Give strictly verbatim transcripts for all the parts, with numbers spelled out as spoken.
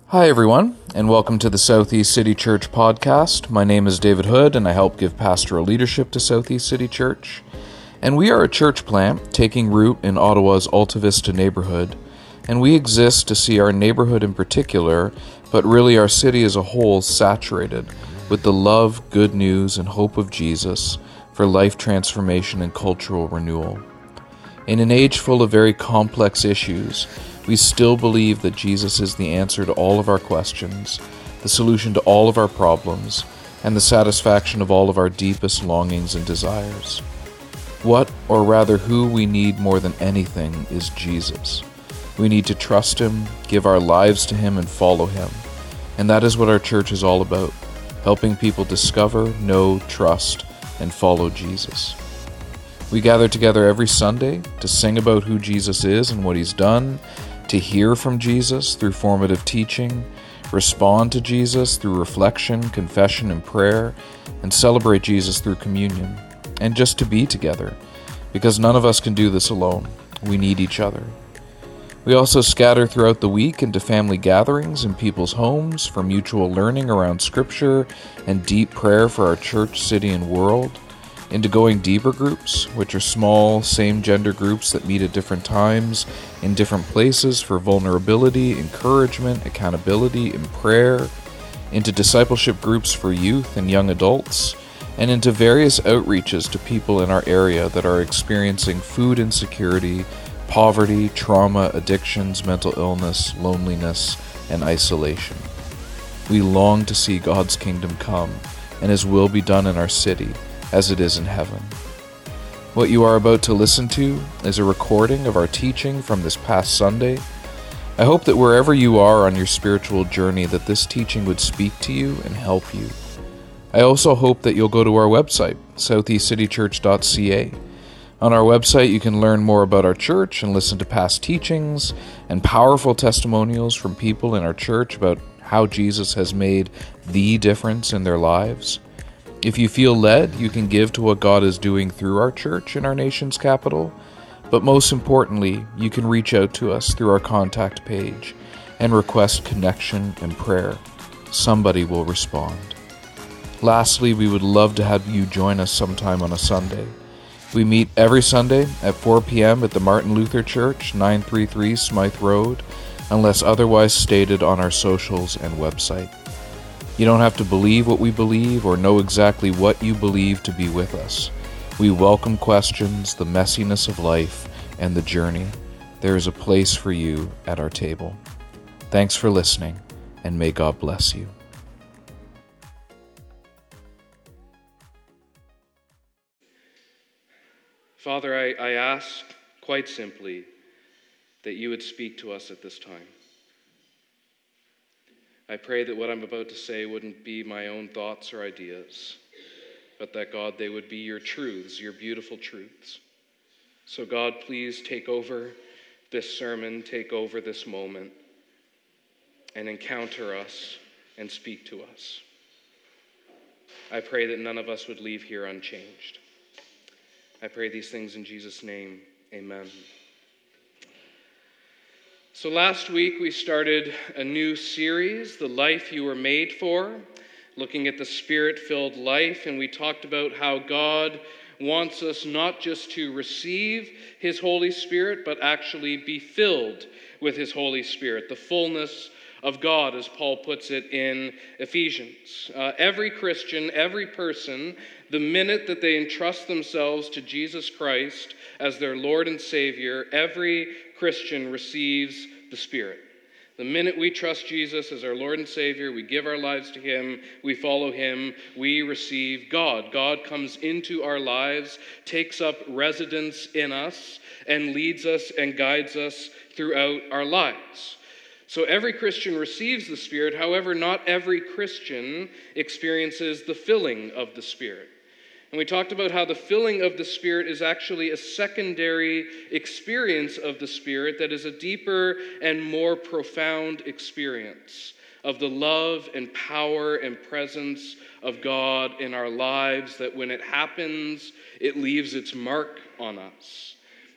Hi everyone, and welcome to the Southeast City Church podcast. My name is David Hood, and I help give pastoral leadership to Southeast City Church. And we are a church plant taking root in Ottawa's Alta Vista neighborhood, and we exist to see our neighborhood in particular, but really our city as a whole, saturated with the love, good news, and hope of Jesus for life transformation and cultural renewal. In an age full of very complex issues, we still believe that Jesus is the answer to all of our questions, the solution to all of our problems, and the satisfaction of all of our deepest longings and desires. What, or rather who we need more than anything, is Jesus. We need to trust Him, give our lives to Him, and follow Him. And that is what our church is all about, helping people discover, know, trust, and follow Jesus. We gather together every Sunday to sing about who Jesus is and what He's done, to hear from Jesus through formative teaching, respond to Jesus through reflection, confession, and prayer, and celebrate Jesus through communion, and just to be together, because none of us can do this alone. We need each other. We also scatter throughout the week into family gatherings in people's homes for mutual learning around Scripture and deep prayer for our church, city, and world, into going deeper groups, which are small, same-gender groups that meet at different times, in different places for vulnerability, encouragement, accountability, and prayer, into discipleship groups for youth and young adults, and into various outreaches to people in our area that are experiencing food insecurity, poverty, trauma, addictions, mental illness, loneliness, and isolation. We long to see God's kingdom come, and His will be done in our city, as it is in heaven. What you are about to listen to is a recording of our teaching from this past Sunday. I hope that wherever you are on your spiritual journey, that this teaching would speak to you and help you. I also hope that you'll go to our website, southeast city church dot c a. On our website, you can learn more about our church and listen to past teachings and powerful testimonials from people in our church about how Jesus has made the difference in their lives. If you feel led, you can give to what God is doing through our church in our nation's capital. But most importantly, you can reach out to us through our contact page and request connection and prayer. Somebody will respond. Lastly, we would love to have you join us sometime on a Sunday. We meet every Sunday at four p.m. at the Martin Luther Church, nine thirty-three Smythe Road, unless otherwise stated on our socials and website. You don't have to believe what we believe or know exactly what you believe to be with us. We welcome questions, the messiness of life, and the journey. There is a place for you at our table. Thanks for listening, and may God bless you. Father, I, I ask quite simply that you would speak to us at this time. I pray that what I'm about to say wouldn't be my own thoughts or ideas, but that, God, they would be your truths, your beautiful truths. So, God, please take over this sermon, take over this moment, and encounter us and speak to us. I pray that none of us would leave here unchanged. I pray these things in Jesus' name. Amen. So last week we started a new series, The Life You Were Made For, looking at the Spirit-filled life, and we talked about how God wants us not just to receive His Holy Spirit, but actually be filled with His Holy Spirit, the fullness of God, as Paul puts it in Ephesians. Uh, every Christian, every person, the minute that they entrust themselves to Jesus Christ as their Lord and Savior, every Christian receives the Spirit. The minute we trust Jesus as our Lord and Savior, we give our lives to Him, we follow Him, we receive God. God comes into our lives, takes up residence in us, and leads us and guides us throughout our lives. So every Christian receives the Spirit. However, not every Christian experiences the filling of the Spirit. And we talked about how the filling of the Spirit is actually a secondary experience of the Spirit that is a deeper and more profound experience of the love and power and presence of God in our lives, that when it happens, it leaves its mark on us.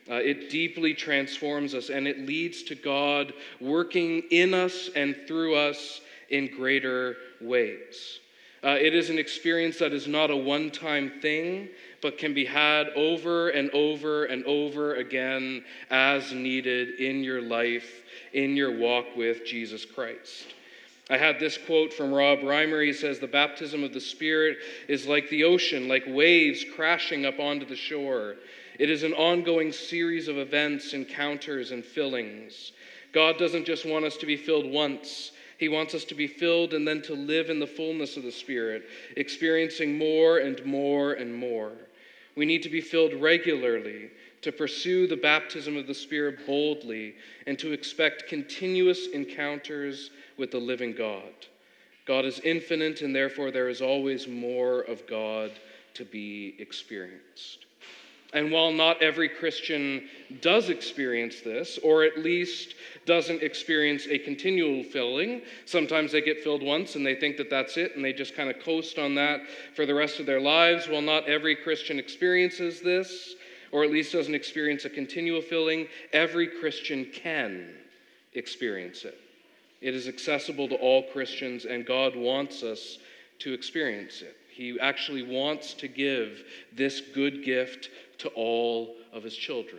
Uh, it deeply transforms us, and it leads to God working in us and through us in greater ways. Uh, it is an experience that is not a one-time thing, but can be had over and over and over again as needed in your life, in your walk with Jesus Christ. I had this quote from Rob Reimer. He says, "The baptism of the Spirit is like the ocean, like waves crashing up onto the shore. It is an ongoing series of events, encounters, and fillings. God doesn't just want us to be filled once. He wants us to be filled and then to live in the fullness of the Spirit, experiencing more and more and more. We need to be filled regularly, to pursue the baptism of the Spirit boldly, and to expect continuous encounters with the living God. God is infinite, and therefore there is always more of God to be experienced." And while not every Christian does experience this, or at least doesn't experience a continual filling, sometimes they get filled once and they think that that's it, and they just kind of coast on that for the rest of their lives. While not every Christian experiences this, or at least doesn't experience a continual filling, every Christian can experience it. It is accessible to all Christians, and God wants us to experience it. He actually wants to give this good gift to all of his children.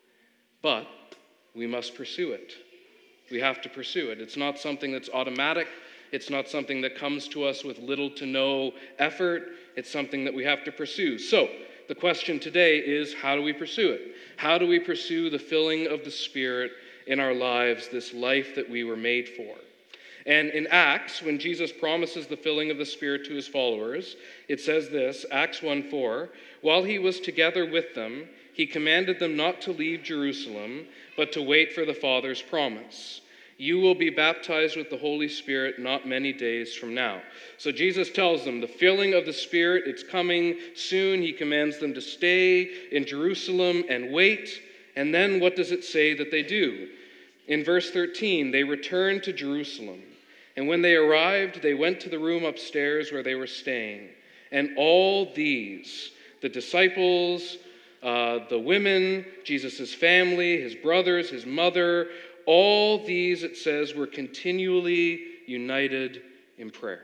But we must pursue it. We have to pursue it. It's not something that's automatic. It's not something that comes to us with little to no effort. It's something that we have to pursue. So, the question today is, how do we pursue it? How do we pursue the filling of the Spirit in our lives, this life that we were made for? And in Acts, when Jesus promises the filling of the Spirit to his followers, it says this, Acts one four, "While he was together with them, he commanded them not to leave Jerusalem, but to wait for the Father's promise. You will be baptized with the Holy Spirit not many days from now." So Jesus tells them the filling of the Spirit, it's coming soon. He commands them to stay in Jerusalem and wait. And then what does it say that they do? In verse thirteen, they returned to Jerusalem. And when they arrived, they went to the room upstairs where they were staying. And all these, the disciples, uh, the women, Jesus' family, his brothers, his mother, all these, it says, were continually united in prayer.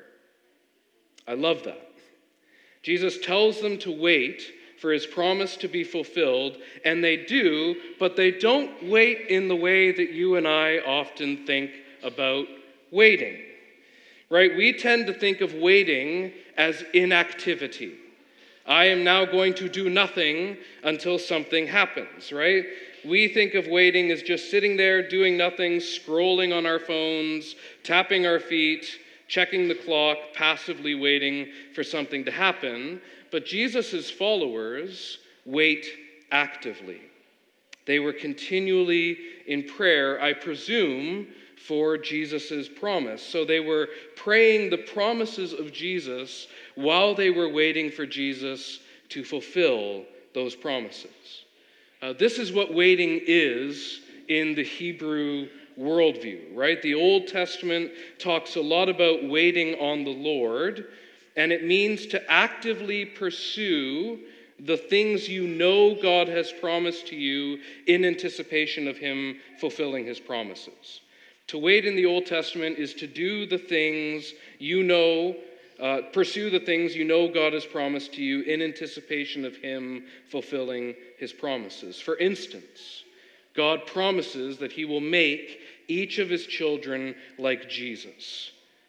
I love that. Jesus tells them to wait for his promise to be fulfilled, and they do, but they don't wait in the way that you and I often think about waiting, right? We tend to think of waiting as inactivity. I am now going to do nothing until something happens, right? We think of waiting as just sitting there doing nothing, scrolling on our phones, tapping our feet, checking the clock, passively waiting for something to happen. But Jesus' followers wait actively. They were continually in prayer, I presume, for Jesus' promise. So they were praying the promises of Jesus while they were waiting for Jesus to fulfill those promises. Uh, this is what waiting is in the Hebrew worldview, right? The Old Testament talks a lot about waiting on the Lord, and it means to actively pursue the things you know God has promised to you in anticipation of him fulfilling his promises. To wait in the Old Testament is to do the things you know, uh, pursue the things you know God has promised to you in anticipation of him fulfilling his promises. For instance, God promises that he will make each of his children like Jesus.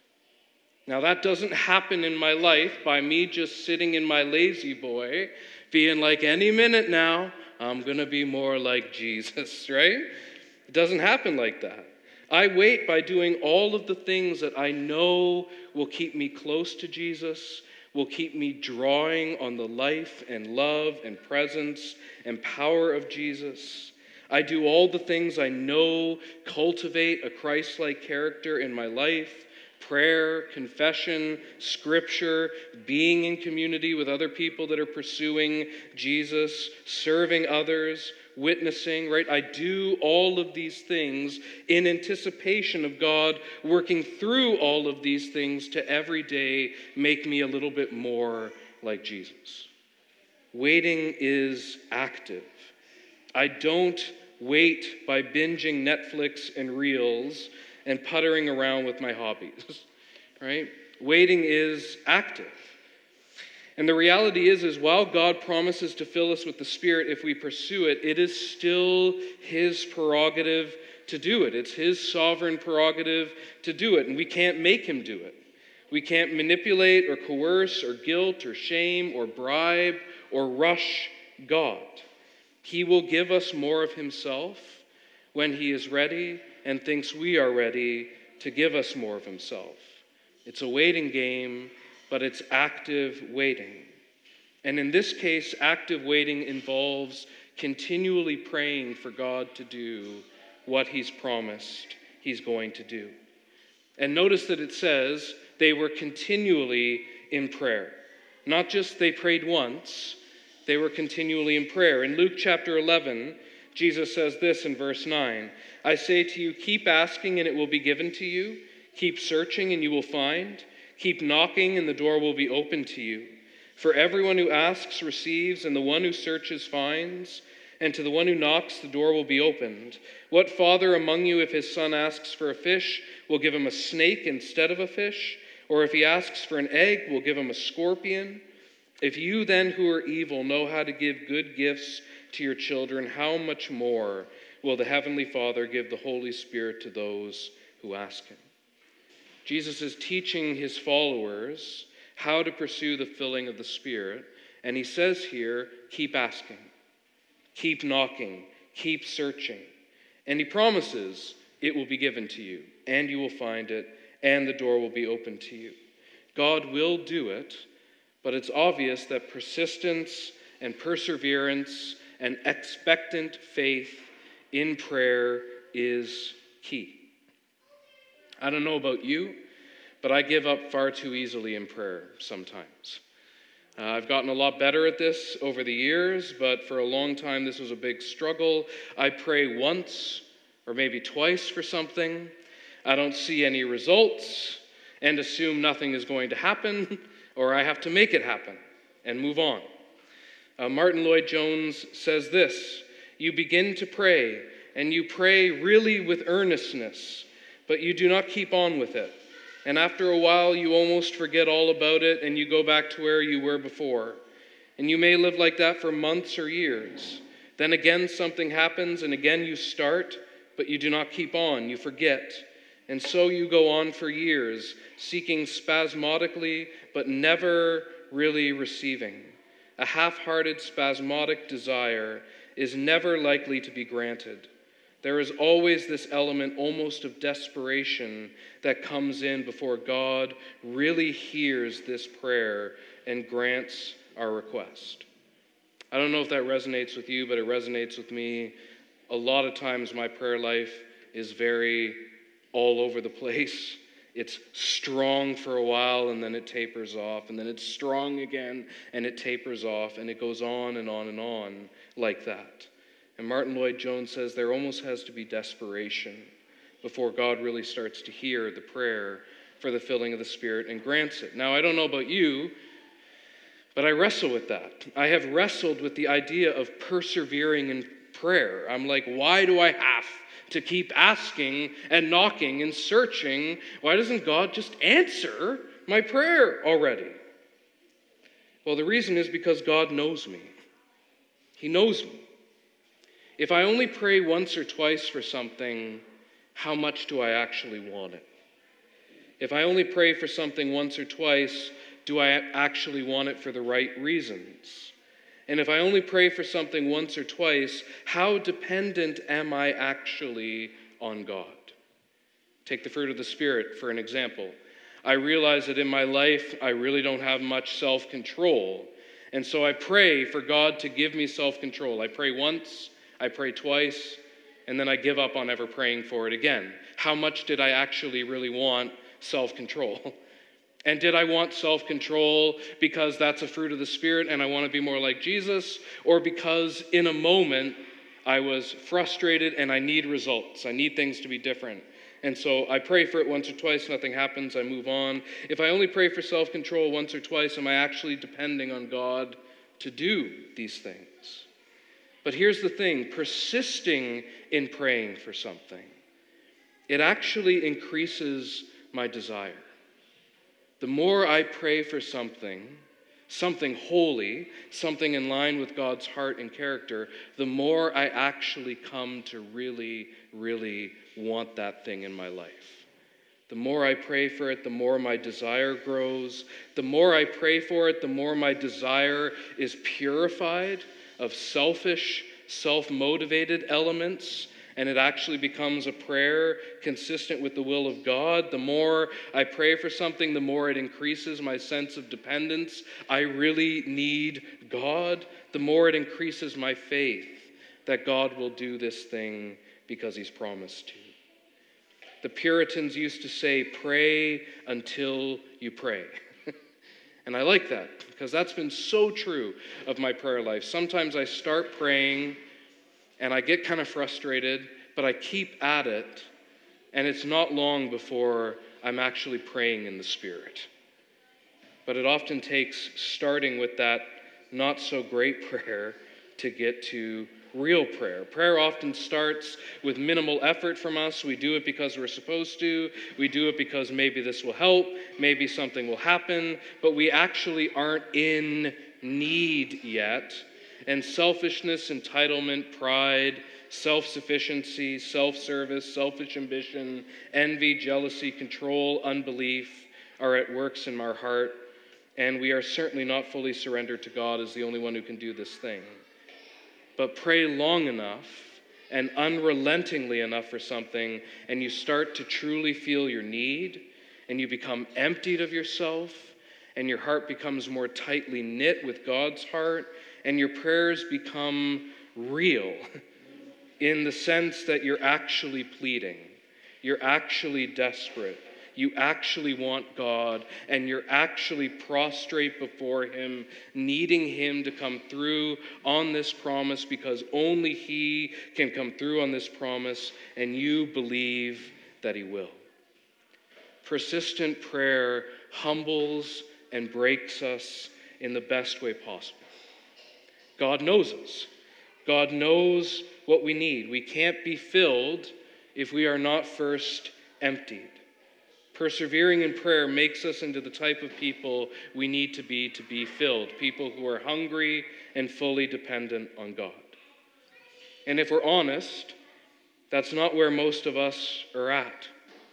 Now, that doesn't happen in my life by me just sitting in my lazy boy, being like, any minute now, I'm going to be more like Jesus, right? It doesn't happen like that. I wait by doing all of the things that I know will keep me close to Jesus, will keep me drawing on the life and love and presence and power of Jesus. I do all the things I know cultivate a Christ-like character in my life: prayer, confession, scripture, being in community with other people that are pursuing Jesus, serving others, witnessing, right? I do all of these things in anticipation of God working through all of these things to every day make me a little bit more like Jesus. Waiting is active. I don't wait by binging Netflix and Reels and puttering around with my hobbies, right? Waiting is active. And the reality is, is while God promises to fill us with the Spirit if we pursue it, it is still his prerogative to do it. It's his sovereign prerogative to do it, and we can't make him do it. We can't manipulate or coerce or guilt or shame or bribe or rush God. He will give us more of himself when he is ready and thinks we are ready to give us more of himself. It's a waiting game, but it's active waiting. And in this case, active waiting involves continually praying for God to do what he's promised he's going to do. And notice that it says they were continually in prayer. Not just they prayed once, they were continually in prayer. In Luke chapter eleven, Jesus says this in verse nine, I say to you, keep asking and it will be given to you. Keep searching and you will find. Keep knocking and the door will be opened to you. For everyone who asks receives, and the one who searches finds, and to the one who knocks the door will be opened. What father among you, if his son asks for a fish, will give him a snake instead of a fish? Or if he asks for an egg, will give him a scorpion? If you then who are evil know how to give good gifts to your children, how much more will the Heavenly Father give the Holy Spirit to those who ask him? Jesus is teaching his followers how to pursue the filling of the Spirit, and he says here, keep asking, keep knocking, keep searching. And he promises it will be given to you, and you will find it, and the door will be opened to you. God will do it, but it's obvious that persistence and perseverance and expectant faith in prayer is key. I don't know about you, but I give up far too easily in prayer sometimes. Uh, I've gotten a lot better at this over the years, but for a long time this was a big struggle. I pray once or maybe twice for something. I don't see any results and assume nothing is going to happen, or I have to make it happen and move on. Uh, Martin Lloyd-Jones says this, you begin to pray, and you pray really with earnestness, but you do not keep on with it. And after a while, you almost forget all about it, and you go back to where you were before. And you may live like that for months or years. Then again, something happens, and again you start, but you do not keep on. You forget. And so you go on for years, seeking spasmodically, but never really receiving. A half-hearted, spasmodic desire is never likely to be granted. There is always this element almost of desperation that comes in before God really hears this prayer and grants our request. I don't know if that resonates with you, but it resonates with me. A lot of times my prayer life is very all over the place. It's strong for a while and then it tapers off, and then it's strong again and it tapers off, and it goes on and on and on like that. And Martin Lloyd-Jones says there almost has to be desperation before God really starts to hear the prayer for the filling of the Spirit and grants it. Now, I don't know about you, but I wrestle with that. I have wrestled with the idea of persevering in prayer. I'm like, why do I have to keep asking and knocking and searching? Why doesn't God just answer my prayer already? Well, the reason is because God knows me. He knows me. If I only pray once or twice for something, how much do I actually want it? If I only pray for something once or twice, do I actually want it for the right reasons? And if I only pray for something once or twice, how dependent am I actually on God? Take the fruit of the Spirit for an example. I realize that in my life, I really don't have much self-control. And so I pray for God to give me self-control. I pray once, I pray twice, and then I give up on ever praying for it again. How much did I actually really want self-control? And did I want self-control because that's a fruit of the Spirit and I want to be more like Jesus? Or because in a moment I was frustrated and I need results. I need things to be different. And so I pray for it once or twice, nothing happens, I move on. If I only pray for self-control once or twice, am I actually depending on God to do these things? But here's the thing, persisting in praying for something, it actually increases my desire. The more I pray for something, something holy, something in line with God's heart and character, the more I actually come to really, really want that thing in my life. The more I pray for it, the more my desire grows. The more I pray for it, the more my desire is purified of selfish, self-motivated elements, and it actually becomes a prayer consistent with the will of God. The more I pray for something, the more it increases my sense of dependence. I really need God. The more it increases my faith that God will do this thing because he's promised to. The Puritans used to say, pray until you pray. And I like that because that's been so true of my prayer life. Sometimes I start praying and I get kind of frustrated, but I keep at it, and it's not long before I'm actually praying in the Spirit. But it often takes starting with that not so great prayer to get to real prayer. Prayer often starts with minimal effort from us. We do it because we're supposed to. We do it because maybe this will help, maybe something will happen, but we actually aren't in need yet. And selfishness, entitlement, pride, self-sufficiency, self-service, selfish ambition, envy, jealousy, control, unbelief are at works in our heart, and we are certainly not fully surrendered to God as the only one who can do this thing. But pray long enough and unrelentingly enough for something, and you start to truly feel your need, and you become emptied of yourself, and your heart becomes more tightly knit with God's heart, and your prayers become real in the sense that you're actually pleading. You're actually desperate. You actually want God, and you're actually prostrate before him, needing him to come through on this promise because only he can come through on this promise, and you believe that he will. Persistent prayer humbles and breaks us in the best way possible. God knows us. God knows what we need. We can't be filled if we are not first emptied. Persevering in prayer makes us into the type of people we need to be to be filled, people who are hungry and fully dependent on God. And if we're honest, that's not where most of us are at.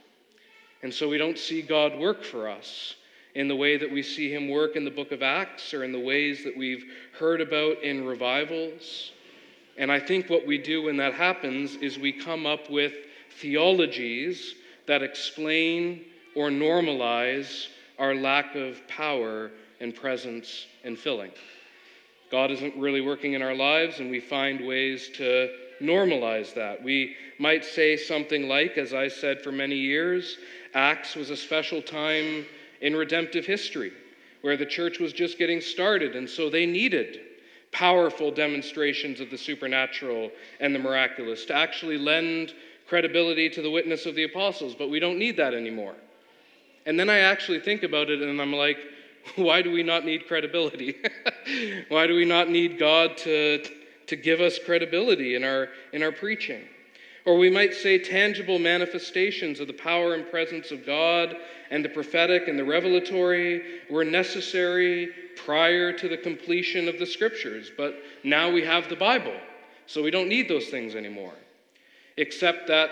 And so we don't see God work for us in the way that we see him work in the book of Acts or in the ways that we've heard about in revivals. And I think what we do when that happens is we come up with theologies that explain or normalize our lack of power and presence and filling. God isn't really working in our lives, and we find ways to normalize that. We might say something like, as I said for many years, Acts was a special time in redemptive history where the church was just getting started, and so they needed powerful demonstrations of the supernatural and the miraculous to actually lend credibility to the witness of the apostles, but we don't need that anymore. And then I actually think about it and I'm like, why do we not need credibility? Why do we not need God to, to give us credibility in our, in our preaching? Or we might say tangible manifestations of the power and presence of God and the prophetic and the revelatory were necessary prior to the completion of the scriptures, but now we have the Bible, so we don't need those things anymore. Except that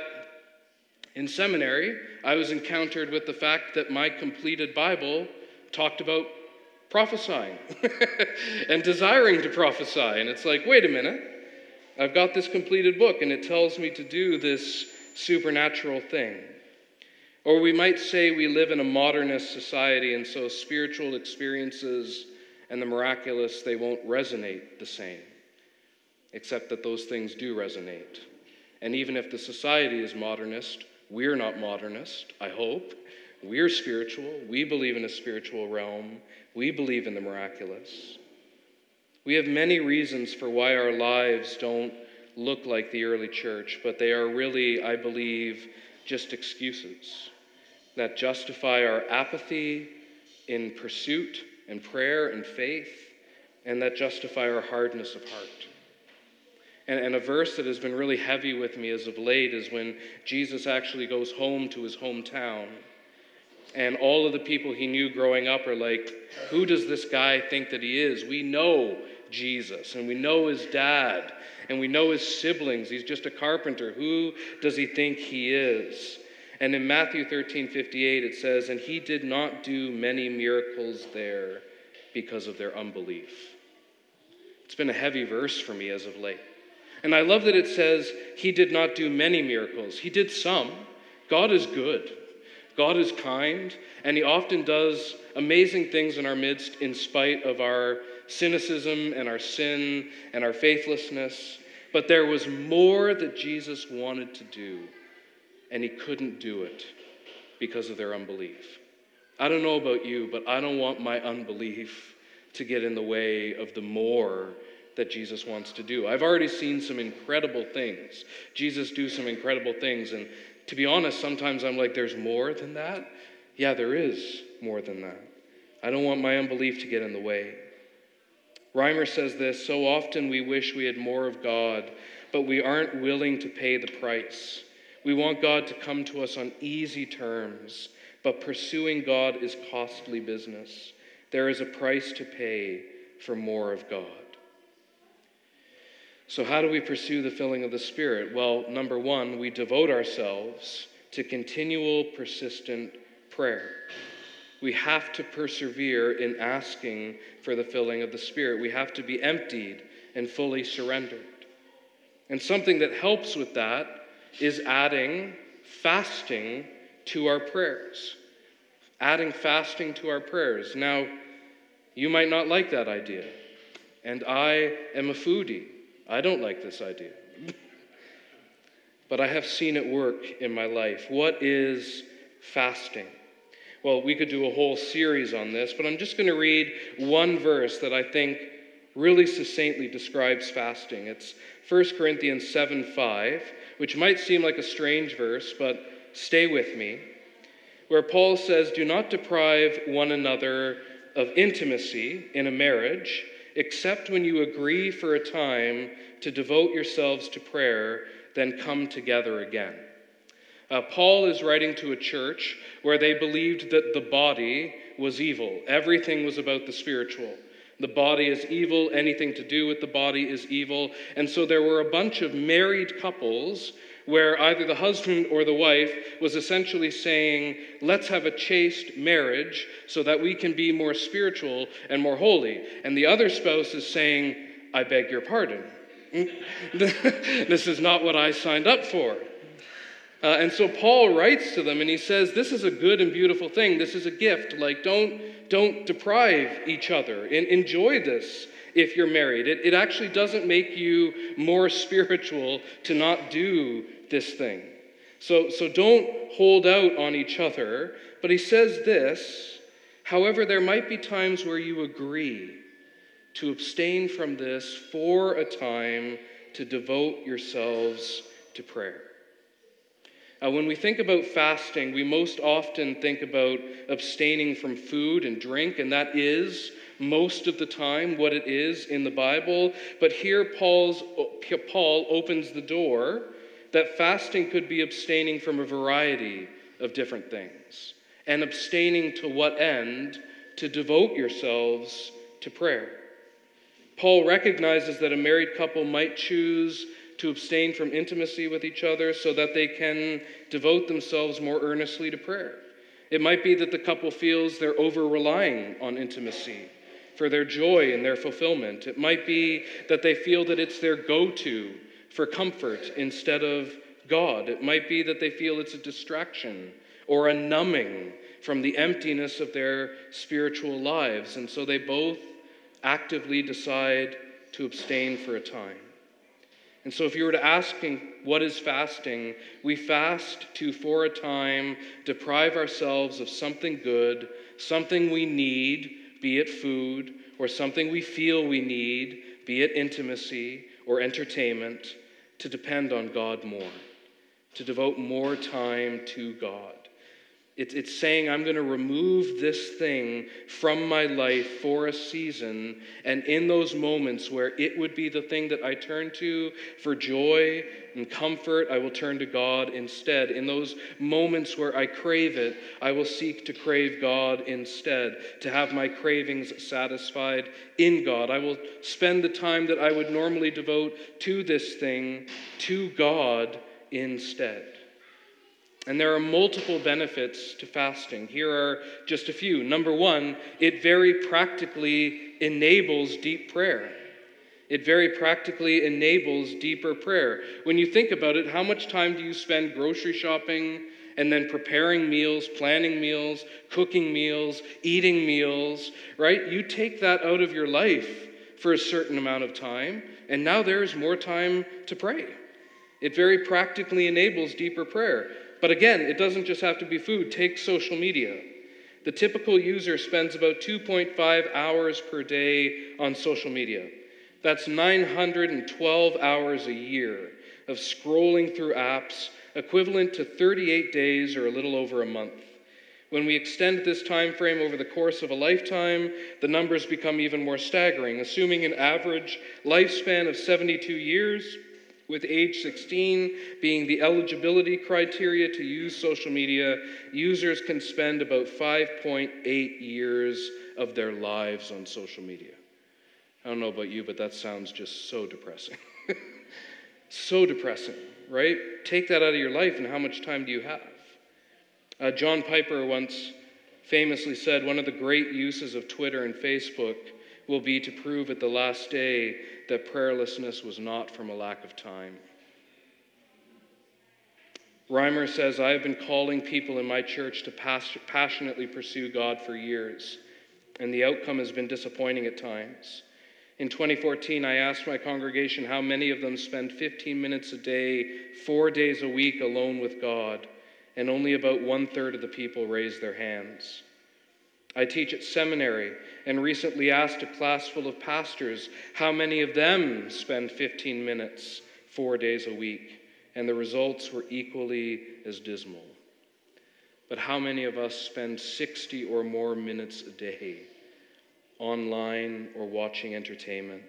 in seminary, I was encountered with the fact that my completed Bible talked about prophesying and desiring to prophesy. And it's like, wait a minute, I've got this completed book and it tells me to do this supernatural thing. Or we might say we live in a modernist society, and so spiritual experiences and the miraculous, they won't resonate the same, except that those things do resonate. And even if the society is modernist, we're not modernist, I hope. We're spiritual. We believe in a spiritual realm. We believe in the miraculous. We have many reasons for why our lives don't look like the early church, but they are really, I believe, just excuses that justify our apathy in pursuit and prayer and faith, and that justify our hardness of heart. And, and a verse that has been really heavy with me as of late is when Jesus actually goes home to his hometown. And all of the people he knew growing up are like, who does this guy think that he is? We know Jesus, and we know his dad, and we know his siblings. He's just a carpenter. Who does he think he is? And in Matthew thirteen fifty-eight, it says, and he did not do many miracles there because of their unbelief. It's been a heavy verse for me as of late. And I love that it says he did not do many miracles. He did some. God is good. God is kind, and he often does amazing things in our midst in spite of our cynicism and our sin and our faithlessness. But there was more that Jesus wanted to do, and he couldn't do it because of their unbelief. I don't know about you, but I don't want my unbelief to get in the way of the more that Jesus wants to do. I've already seen some incredible things. Jesus do some incredible things, and to be honest, sometimes I'm like, there's more than that? Yeah, there is more than that. I don't want my unbelief to get in the way. Reimer says this, so often we wish we had more of God, but we aren't willing to pay the price. We want God to come to us on easy terms, but pursuing God is costly business. There is a price to pay for more of God. So how do we pursue the filling of the Spirit? Well, number one, we devote ourselves to continual, persistent prayer. We have to persevere in asking for the filling of the Spirit. We have to be emptied and fully surrendered. And something that helps with that is adding fasting to our prayers. Adding fasting to our prayers. Now, you might not like that idea, and I am a foodie. I don't like this idea. But I have seen it work in my life. What is fasting? Well, we could do a whole series on this, but I'm just going to read one verse that I think really succinctly describes fasting. It's First Corinthians seven five, which might seem like a strange verse, but stay with me, where Paul says, do not deprive one another of intimacy in a marriage, except when you agree for a time to devote yourselves to prayer, then come together again. Uh, Paul is writing to a church where they believed that the body was evil. Everything was about the spiritual. The body is evil. Anything to do with the body is evil. And so there were a bunch of married couples where either the husband or the wife was essentially saying, let's have a chaste marriage so that we can be more spiritual and more holy. And the other spouse is saying, I beg your pardon. This is not what I signed up for. Uh, and so Paul writes to them and he says, this is a good and beautiful thing. This is a gift. Like, don't, don't deprive each other. And enjoy this if you're married. It, it actually doesn't make you more spiritual to not do this thing. So, so don't hold out on each other. But he says this, however, there might be times where you agree to abstain from this for a time to devote yourselves to prayer. Uh, when we think about fasting, we most often think about abstaining from food and drink, and that is most of the time what it is in the Bible. But here Paul's, Paul opens the door that fasting could be abstaining from a variety of different things. And abstaining to what end? To devote yourselves to prayer. Paul recognizes that a married couple might choose to abstain from intimacy with each other so that they can devote themselves more earnestly to prayer. It might be that the couple feels they're over-relying on intimacy for their joy and their fulfillment. It might be that they feel that it's their go-to for comfort instead of God. It might be that they feel it's a distraction or a numbing from the emptiness of their spiritual lives, and so they both actively decide to abstain for a time. And so if you were to ask what is fasting, we fast to, for a time, deprive ourselves of something good, something we need, be it food, or something we feel we need, be it intimacy or entertainment, to depend on God more, to devote more time to God. It's, it's saying I'm going to remove this thing from my life for a season, and in those moments where it would be the thing that I turn to for joy and comfort, I will turn to God instead. In those moments where I crave it, I will seek to crave God instead, to have my cravings satisfied in God. I will spend the time that I would normally devote to this thing to God instead. And there are multiple benefits to fasting. Here are just a few. Number one, it very practically enables deep prayer. It very practically enables deeper prayer. When you think about it, how much time do you spend grocery shopping and then preparing meals, planning meals, cooking meals, eating meals, right? You take that out of your life for a certain amount of time, and now there's more time to pray. It very practically enables deeper prayer. But again, it doesn't just have to be food. Take social media. The typical user spends about two point five hours per day on social media. That's nine hundred twelve hours a year of scrolling through apps, equivalent to thirty-eight days or a little over a month. When we extend this time frame over the course of a lifetime, the numbers become even more staggering. Assuming an average lifespan of seventy-two years, with age sixteen being the eligibility criteria to use social media, users can spend about five point eight years of their lives on social media. I don't know about you, but that sounds just so depressing. So depressing, right? Take that out of your life, and how much time do you have? Uh, John Piper once famously said, one of the great uses of Twitter and Facebook will be to prove at the last day that prayerlessness was not from a lack of time. Reimer says, I have been calling people in my church to pas- passionately pursue God for years, and the outcome has been disappointing at times. In twenty fourteen, I asked my congregation how many of them spend fifteen minutes a day, four days a week alone with God, and only about one-third of the people raised their hands. I teach at seminary and recently asked a class full of pastors how many of them spend fifteen minutes, four days a week, and the results were equally as dismal. But how many of us spend sixty or more minutes a day online or watching entertainment?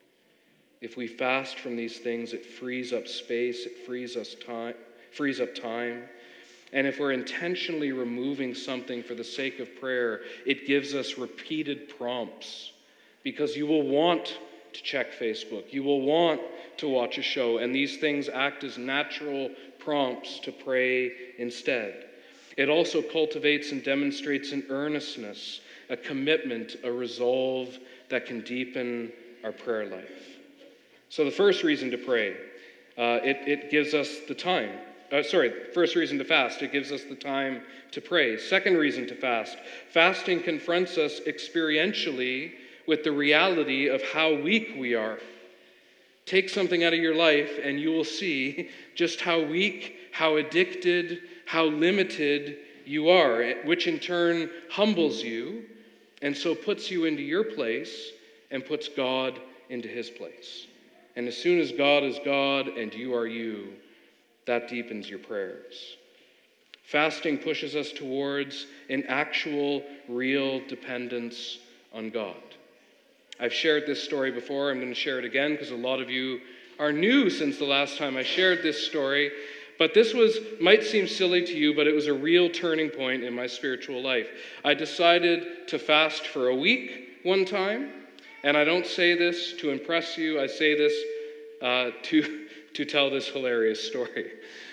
If we fast from these things, it frees up space, it frees us time, frees up time. And if we're intentionally removing something for the sake of prayer, it gives us repeated prompts, because you will want to check Facebook. You will want to watch a show, and these things act as natural prompts to pray instead. It also cultivates and demonstrates an earnestness, a commitment, a resolve that can deepen our prayer life. So the first reason to pray, uh, it, it gives us the time. Uh, sorry, first reason to fast, it gives us the time to pray. Second reason to fast, fasting confronts us experientially with the reality of how weak we are. Take something out of your life and you will see just how weak, how addicted, how limited you are, which in turn humbles you and so puts you into your place and puts God into his place. And as soon as God is God and you are you, that deepens your prayers. Fasting pushes us towards an actual, real dependence on God. I've shared this story before. I'm going to share it again because a lot of you are new since the last time I shared this story. But this was might seem silly to you, but it was a real turning point in my spiritual life. I decided to fast for a week one time, and I don't say this to impress you. I say this uh, to... to tell this hilarious story.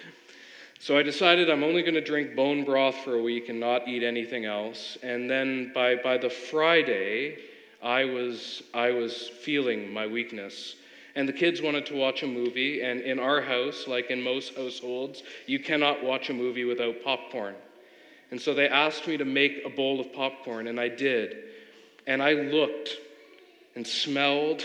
So I decided I'm only going to drink bone broth for a week and not eat anything else. And then by, by the Friday, I was I was feeling my weakness. And the kids wanted to watch a movie, and in our house, like in most households, you cannot watch a movie without popcorn. And so they asked me to make a bowl of popcorn, and I did. And I looked and smelled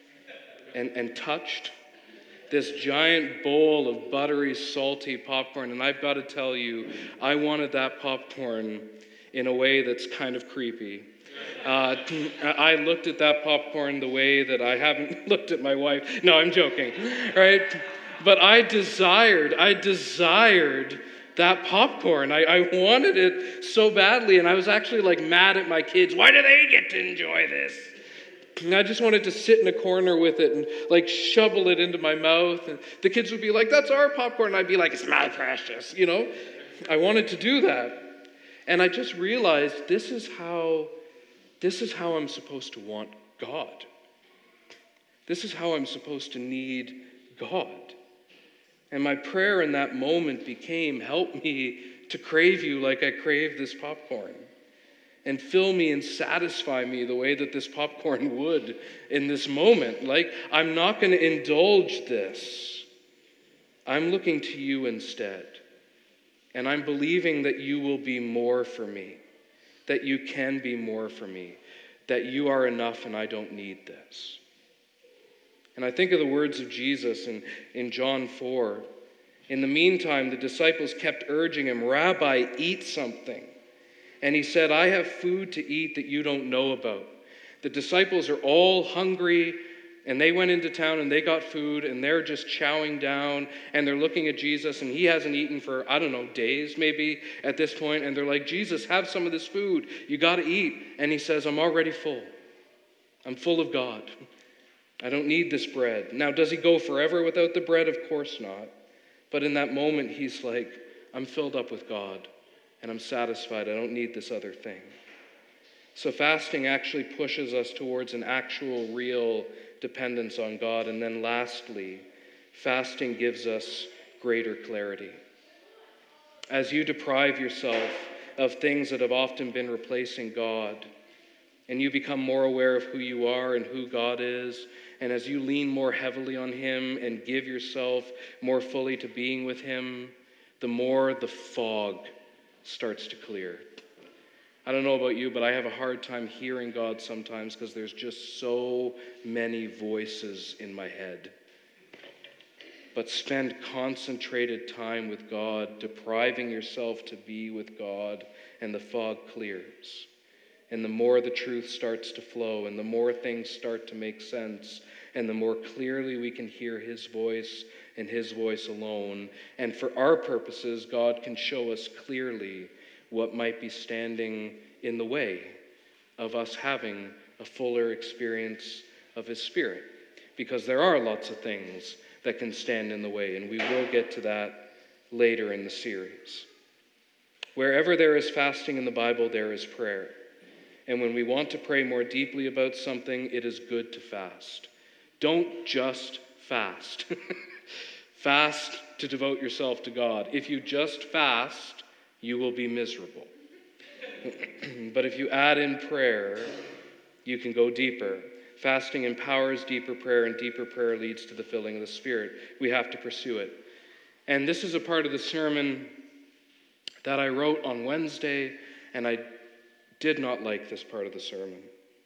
and, and touched this giant bowl of buttery, salty popcorn. And I've got to tell you, I wanted that popcorn in a way that's kind of creepy. Uh, I looked at that popcorn the way that I haven't looked at my wife. No, I'm joking, right? But I desired, I desired that popcorn. I, I wanted it so badly, and I was actually like mad at my kids. Why do they get to enjoy this? And I just wanted to sit in a corner with it and like shovel it into my mouth. And the kids would be like, that's our popcorn. And I'd be like, it's my precious, you know? I wanted to do that. And I just realized this is how, this is how I'm supposed to want God. This is how I'm supposed to need God. And my prayer in that moment became, help me to crave you like I crave this popcorn. And fill me and satisfy me the way that this popcorn would in this moment. Like, I'm not going to indulge this. I'm looking to you instead. And I'm believing that you will be more for me. That you can be more for me. That you are enough and I don't need this. And I think of the words of Jesus in, in John four. In the meantime, the disciples kept urging him, Rabbi, eat something. And he said, I have food to eat that you don't know about. The disciples are all hungry, and they went into town and they got food, and they're just chowing down, and they're looking at Jesus, and he hasn't eaten for, I don't know, days maybe at this point, and they're like, Jesus, have some of this food. You got to eat. And he says, I'm already full. I'm full of God. I don't need this bread. Now, does he go forever without the bread? Of course not. But in that moment, he's like, I'm filled up with God. And I'm satisfied. I don't need this other thing. So fasting actually pushes us towards an actual, real dependence on God. And then lastly, fasting gives us greater clarity. As you deprive yourself of things that have often been replacing God, and you become more aware of who you are and who God is, and as you lean more heavily on him and give yourself more fully to being with him, the more the fog starts to clear. I don't know about you, but I have a hard time hearing God sometimes because there's just so many voices in my head. But spend concentrated time with God, depriving yourself to be with God, and the fog clears. And the more the truth starts to flow, and the more things start to make sense, and the more clearly we can hear his voice and his voice alone. And for our purposes, God can show us clearly what might be standing in the way of us having a fuller experience of his Spirit. Because there are lots of things that can stand in the way, and we will get to that later in the series. Wherever there is fasting in the Bible, there is prayer. And when we want to pray more deeply about something, it is good to fast. Don't just fast. Fast to devote yourself to God. If you just fast, you will be miserable. But if you add in prayer, you can go deeper. Fasting empowers deeper prayer, and deeper prayer leads to the filling of the Spirit. We have to pursue it. And this is a part of the sermon that I wrote on Wednesday, and I did not like this part of the sermon.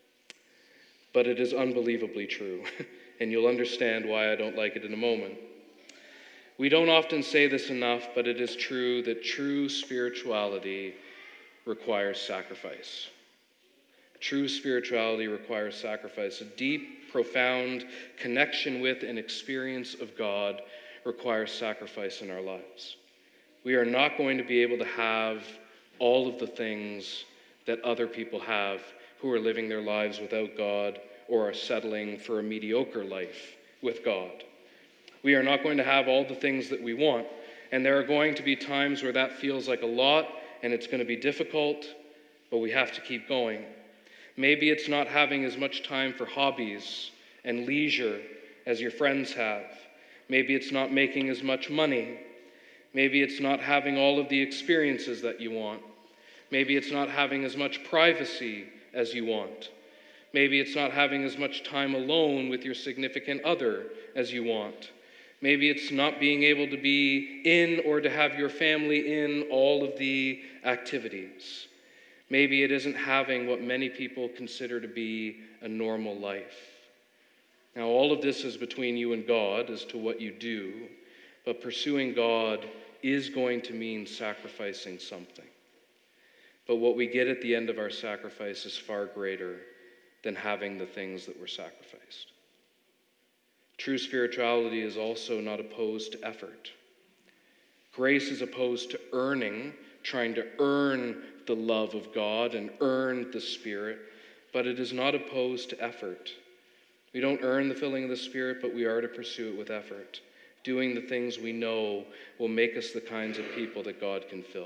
But it is unbelievably true, and you'll understand why I don't like it in a moment. We don't often say this enough, but it is true that true spirituality requires sacrifice. True spirituality requires sacrifice. A deep, profound connection with and experience of God requires sacrifice in our lives. We are not going to be able to have all of the things that other people have who are living their lives without God or are settling for a mediocre life with God. We are not going to have all the things that we want, and there are going to be times where that feels like a lot, and it's going to be difficult, but we have to keep going. Maybe it's not having as much time for hobbies and leisure as your friends have. Maybe it's not making as much money. Maybe it's not having all of the experiences that you want. Maybe it's not having as much privacy as you want. Maybe it's not having as much time alone with your significant other as you want. Maybe it's not being able to be in or to have your family in all of the activities. Maybe it isn't having what many people consider to be a normal life. Now, all of this is between you and God as to what you do, but pursuing God is going to mean sacrificing something. But what we get at the end of our sacrifice is far greater than having the things that were sacrificed. True spirituality is also not opposed to effort. Grace is opposed to earning, trying to earn the love of God and earn the Spirit, but it is not opposed to effort. We don't earn the filling of the Spirit, but we are to pursue it with effort, doing the things we know will make us the kinds of people that God can fill.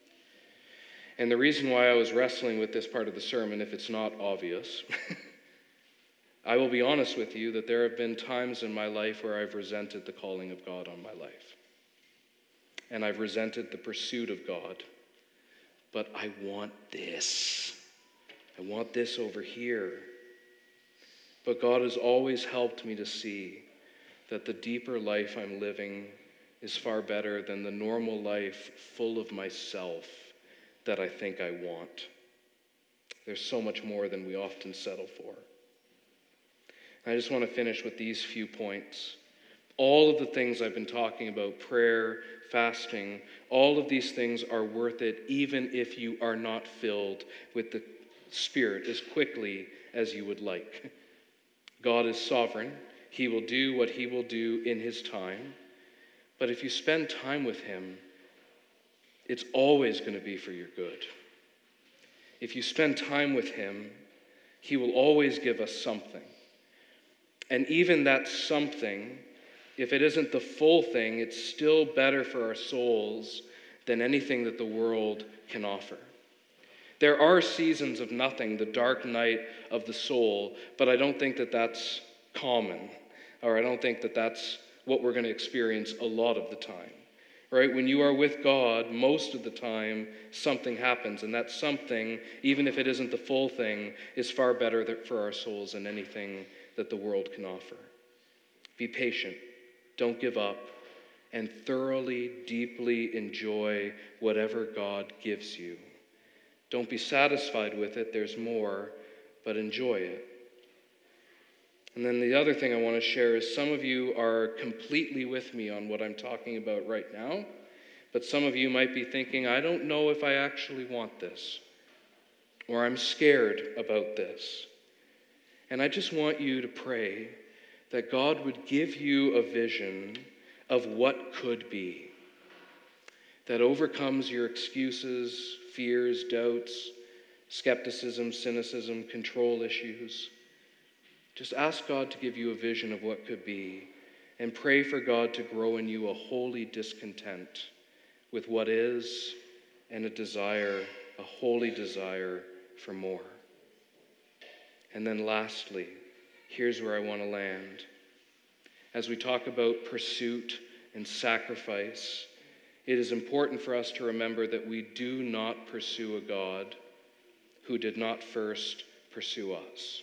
And the reason why I was wrestling with this part of the sermon, if it's not obvious, I will be honest with you that there have been times in my life where I've resented the calling of God on my life. And I've resented the pursuit of God. But I want this. I want this over here. But God has always helped me to see that the deeper life I'm living is far better than the normal life full of myself that I think I want. There's so much more than we often settle for. I just want to finish with these few points. All of the things I've been talking about, prayer, fasting, all of these things are worth it even if you are not filled with the Spirit as quickly as you would like. God is sovereign. He will do what he will do in his time. But if you spend time with him, it's always going to be for your good. If you spend time with him, he will always give us something. And even that something, if it isn't the full thing, it's still better for our souls than anything that the world can offer. There are seasons of nothing, the dark night of the soul, but I don't think that that's common, or I don't think that that's what we're going to experience a lot of the time. Right? When you are with God, most of the time, something happens, and that something, even if it isn't the full thing, is far better for our souls than anything that the world can offer. Be patient. Don't give up, and thoroughly, deeply enjoy whatever God gives you. Don't be satisfied with it. There's more, but enjoy it. And then the other thing I want to share is some of you are completely with me on what I'm talking about right now, but some of you might be thinking, I don't know if I actually want this, or I'm scared about this. And I just want you to pray that God would give you a vision of what could be, that overcomes your excuses, fears, doubts, skepticism, cynicism, control issues. Just ask God to give you a vision of what could be, and pray for God to grow in you a holy discontent with what is and a desire, a holy desire for more. And then lastly, here's where I want to land. As we talk about pursuit and sacrifice, it is important for us to remember that we do not pursue a God who did not first pursue us.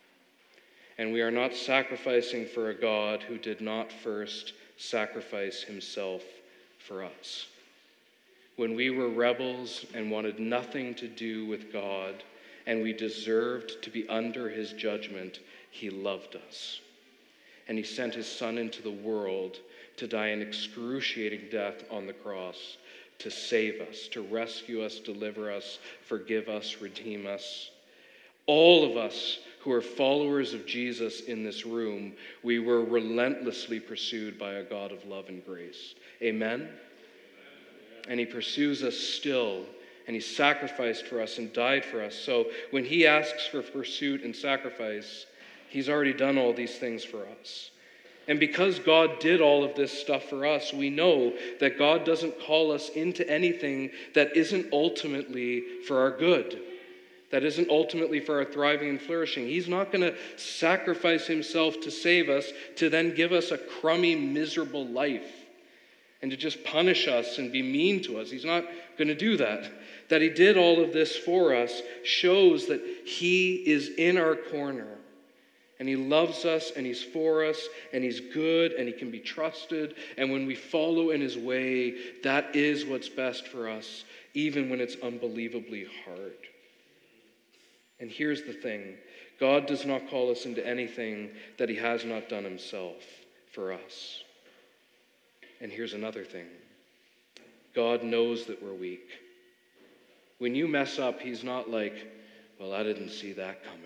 And we are not sacrificing for a God who did not first sacrifice himself for us. When we were rebels and wanted nothing to do with God, and we deserved to be under his judgment, he loved us. And he sent his Son into the world to die an excruciating death on the cross, to save us, to rescue us, deliver us, forgive us, redeem us. All of us who are followers of Jesus in this room, we were relentlessly pursued by a God of love and grace. Amen? And he pursues us still, and he sacrificed for us and died for us. So when he asks for pursuit and sacrifice, he's already done all these things for us. And because God did all of this stuff for us, we know that God doesn't call us into anything that isn't ultimately for our good, that isn't ultimately for our thriving and flourishing. He's not going to sacrifice himself to save us to then give us a crummy, miserable life and to just punish us and be mean to us. He's not going to do that. That he did all of this for us shows that he is in our corner. And he loves us, and he's for us, and he's good, and he can be trusted. And when we follow in his way, that is what's best for us, even when it's unbelievably hard. And here's the thing. God does not call us into anything that he has not done himself for us. And here's another thing. God knows that we're weak. When you mess up, he's not like, well, I didn't see that coming.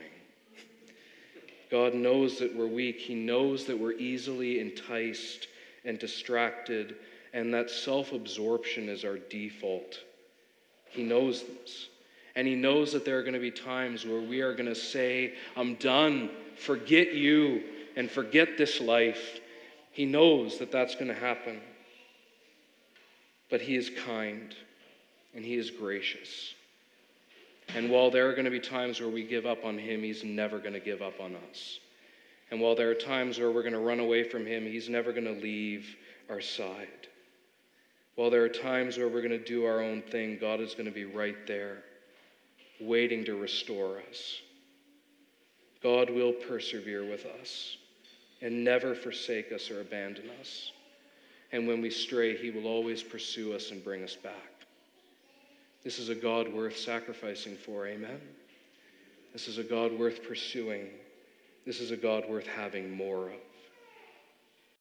God knows that we're weak. He knows that we're easily enticed and distracted and that self-absorption is our default. He knows this. And he knows that there are going to be times where we are going to say, I'm done, forget you, and forget this life. He knows that that's going to happen. But he is kind, and he is gracious. And while there are going to be times where we give up on him, he's never going to give up on us. And while there are times where we're going to run away from him, he's never going to leave our side. While there are times where we're going to do our own thing, God is going to be right there, waiting to restore us. God will persevere with us and never forsake us or abandon us. And when we stray, he will always pursue us and bring us back. This is a God worth sacrificing for, amen? This is a God worth pursuing. This is a God worth having more of.